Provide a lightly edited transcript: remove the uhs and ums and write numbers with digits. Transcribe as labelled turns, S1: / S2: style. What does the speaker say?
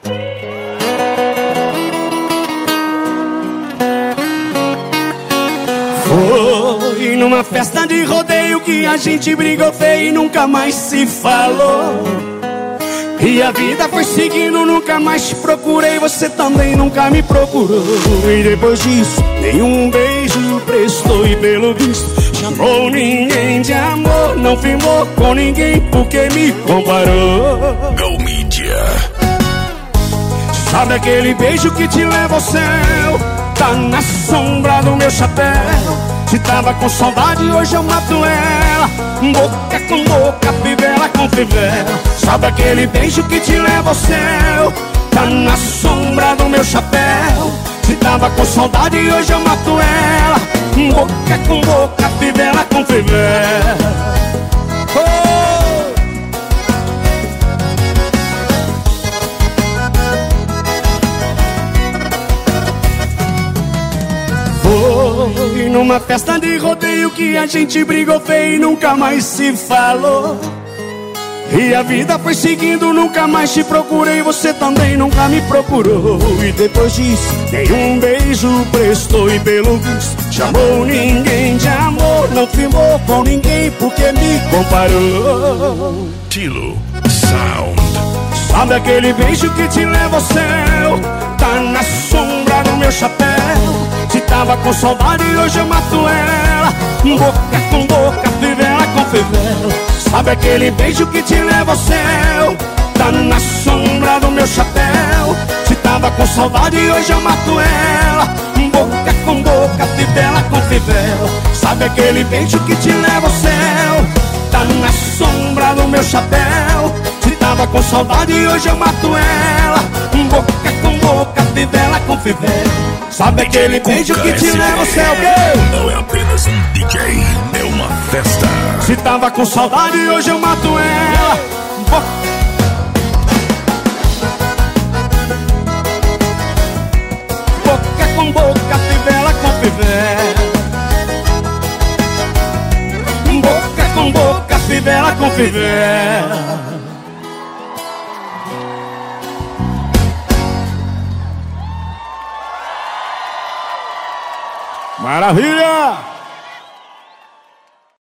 S1: Foi numa festa de rodeio que a gente brigou feio e nunca mais se falou. E a vida foi seguindo, nunca mais te procurei, você também nunca me procurou. E depois disso, nenhum beijo prestou e pelo visto chamou ninguém de amor. Não firmou com ninguém porque me comparou.
S2: Go Mídia.
S1: Sabe aquele beijo que te leva ao céu? Tá na sombra do meu chapéu. Se tava com saudade, hoje eu mato ela. Boca com boca, fivela com fivela. Sabe aquele beijo que te leva ao céu? Tá na sombra do meu chapéu. Se tava com saudade, hoje eu mato ela. Boca com boca, fivela com fivela. Foi numa festa de rodeio que a gente brigou feio e nunca mais se falou. E a vida foi seguindo, nunca mais te procurei, você também nunca me procurou. E depois disso, nenhum beijo prestou e pelo visto chamou ninguém de amor. Não firmou com ninguém porque me comparou.
S2: Tilo Sound.
S1: Sabe aquele beijo que te leva ao céu? Tá na sombra do meu chapéu. Se tava com saudade, hoje eu mato ela. Boca com boca, fivela com fivela. Sabe aquele beijo que te leva ao céu? Tá na sombra do meu chapéu. Se tava com saudade, hoje eu mato ela. Boca com boca, fivela com fivela. Sabe aquele beijo que te leva ao céu? Tá na sombra do meu chapéu. Se tava com saudade, hoje eu mato ela. Boca com boca, fivela com fivela. Sabe aquele beijo que te leva ao céu?
S2: Não é apenas um DJ, é uma festa.
S1: Se tava com saudade, hoje eu mato ela. Boca com boca, fivela com fivela. Boca com boca, fivela com fivela. Maravilha!